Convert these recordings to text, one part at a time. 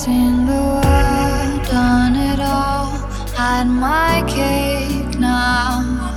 Seen the world, done it all, had my cake now.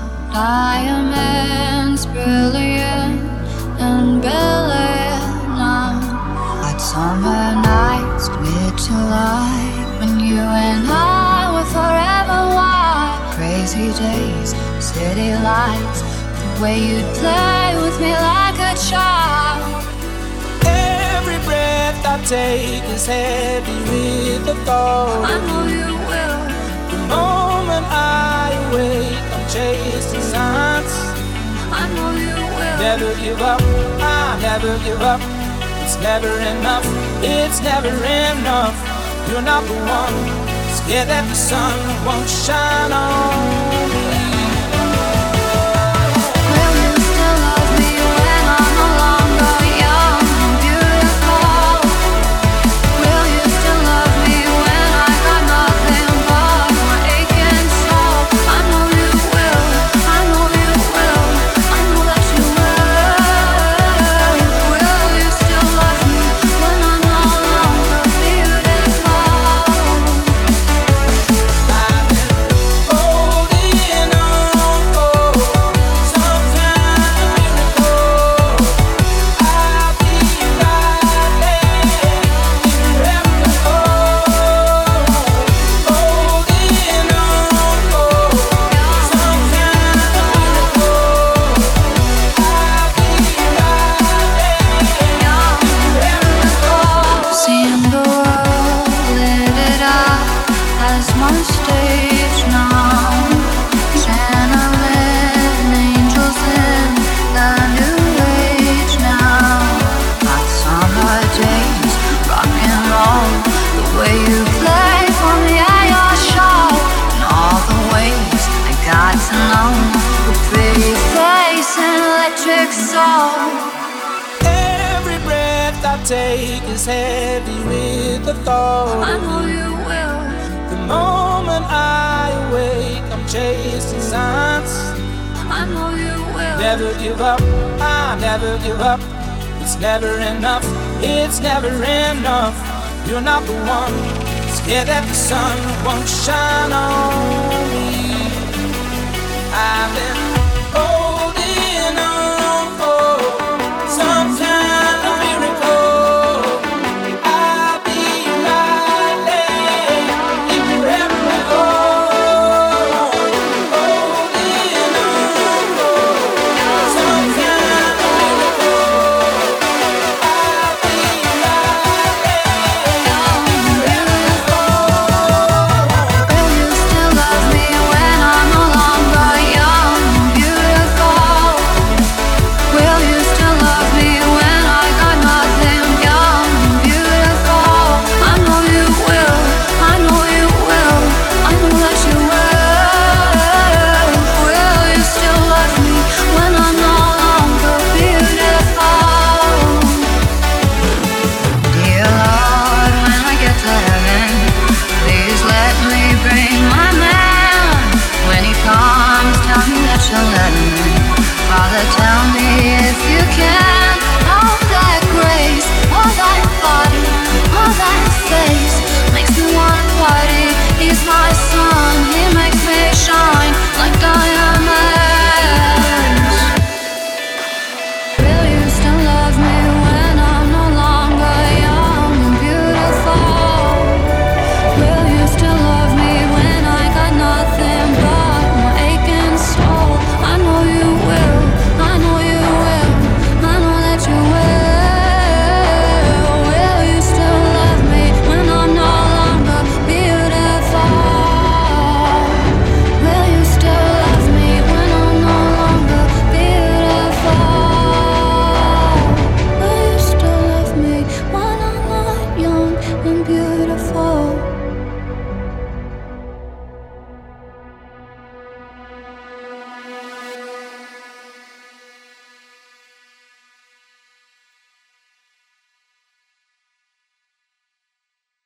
Diamonds brilliant and brilliant now. Hot summer nights, mid July, when you and I were forever wild. Crazy days, city lights, the way you'd play with me like a child. Every breath I take is heavy with the thought. I know you will. The moment I awake, I'm chasing signs. I know you will. Never give up, I never give up. It's never enough, it's never enough. You're not the one, scared that the sun won't shine on me. Will you still love me when I'm no longer young and beautiful? Will you still love me when I got nothing but my aching soul? I know you will, I know you will, I know that you will. Will you still love me when I'm no longer beautiful? I've been holding on for some time, miracle. I'll be right there wherever you go. Holding on for some time, miracle. I'll be right there wherever you go. Seeing the world lit it up as my stage now. Channeling angels in the new age now. Hot summer days, rock and roll, the way you play for me at your show, and all the ways I got to know your pretty face and electric soul. Every breath I take is heavy with the thought. I know you will. The moment I awake, I'm chasing signs. I know you will. Never give up, I never give up. It's never enough, it's never enough. You're not the one, scared that the sun won't shine on me. I've been